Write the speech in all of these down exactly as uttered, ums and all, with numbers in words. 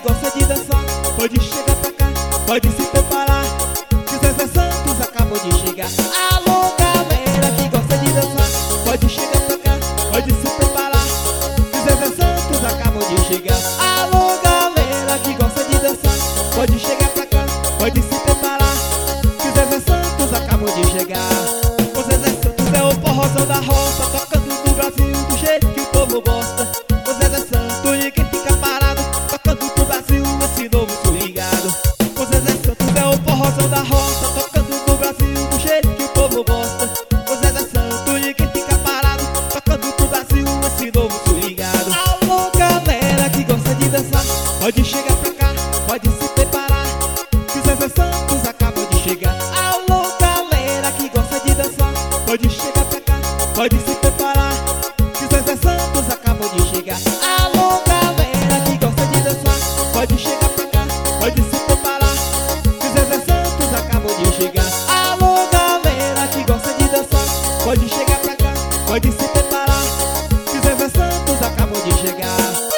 gosta de dançar, pode chegar pra cá, pode se preparar, que Zezé Santos acabou de chegar. Alô, galera que gosta de dançar, pode chegar pra cá, pode se preparar, que Zezé Santos acabou de chegar. Alô, galera que gosta de dançar, pode chegar pra cá, pode se preparar, que Zezé Santos acabou de chegar. O Zezé Santos é o forrozão da roça, tocando no Brasil do jeito que o povo gosta. O Zezé Santos, ninguém fica parado, tocando pro Brasil esse novo swingado. O Zezé Santos é o forrozão da roça, tocando no Brasil do jeito que o povo gosta. O Zezé Santos, ninguém fica parado, tocando pro Brasil esse novo swingado. Alô, galera que gosta de dançar, pode chegar pra cá, pode se preparar, que o Zezé Santos acabou de chegar. Alô, galera que gosta de dançar, pode chegar pra cá, pode se preparar, que o Zezé Santos acabou de chegar. Alô, galera que gosta de dançar, pode chegar pra cá, pode se preparar, que o Zezé Santos acabou de chegar. Alô, galera que gosta de dançar, pode chegar pra cá, pode se preparar, que o Zezé Santos acabou de chegar.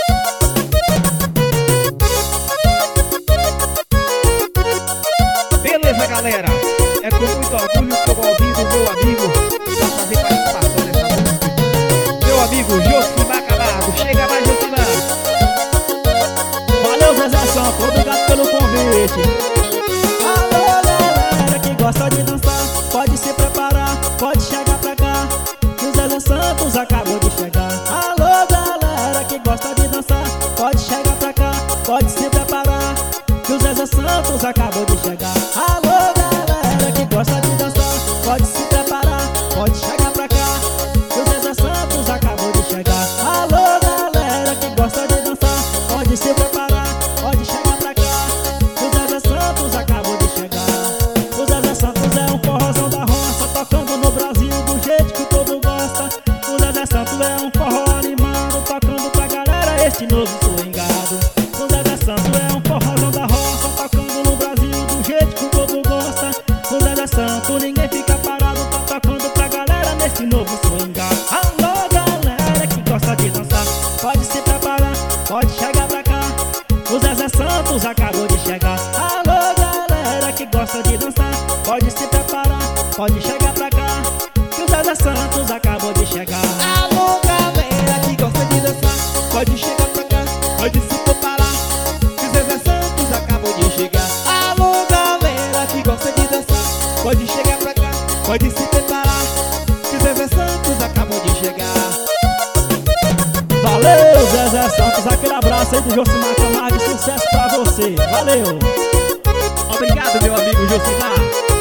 Beleza, galera, é com muito orgulho que eu vou ouvir do meu amigo pra fazer participação nessa música. Meu amigo Josimar Camargo, chega mais, Josimar. Valeu, Zezé Santos, obrigado pelo convite. Alô, galera que gosta de dançar, pode se preparar, pode chegar pra cá, que o Zezé Santos acabou de chegar. Alô, galera que gosta de dançar, pode chegar pra cá, pode se preparar, que o Zezé Santos acabou de chegar. Alô, galera que gosta de dançar, pode se preparar, pode chegar pra cá, que o Zezé Santos acabou de chegar. Alô, galera que gosta de dançar, pode se preparar, pode chegar pra cá, que o Zezé Santos acabou de chegar. O Zezé Santos é um forrozão da roça, tocando no Brasil do jeito que o povo gosta. O Zezé Santos é um forró animado, tocando pra galera este novo swingado. O Zezé Santos é um forrozão da roça, tocando no Brasil do jeito que o povo gosta. O Zezé Santos, ninguém fica parado, tá tocando pra galera nesse novo swingado. Alô, galera que gosta de dançar, pode se preparar, pode chegar pra cá, o Zezé Santos acabou de chegar. Alô, galera que gosta de dançar, pode se preparar, pode chegar pra cá, que o Zezé Santos acabou de chegar. Alô, galera que gosta de dançar, pode chegar pra cá, pode se preparar, que o Zezé Santos acabou de chegar. Alô, galera que gosta de dançar, pode chegar pra cá, pode se preparar, que o Zezé Santos acabou de chegar. Valeu, Zezé Santos, aquele abraço aí do Josimar Camargo, sucesso pra você, valeu. Obrigado, meu amigo Josimar.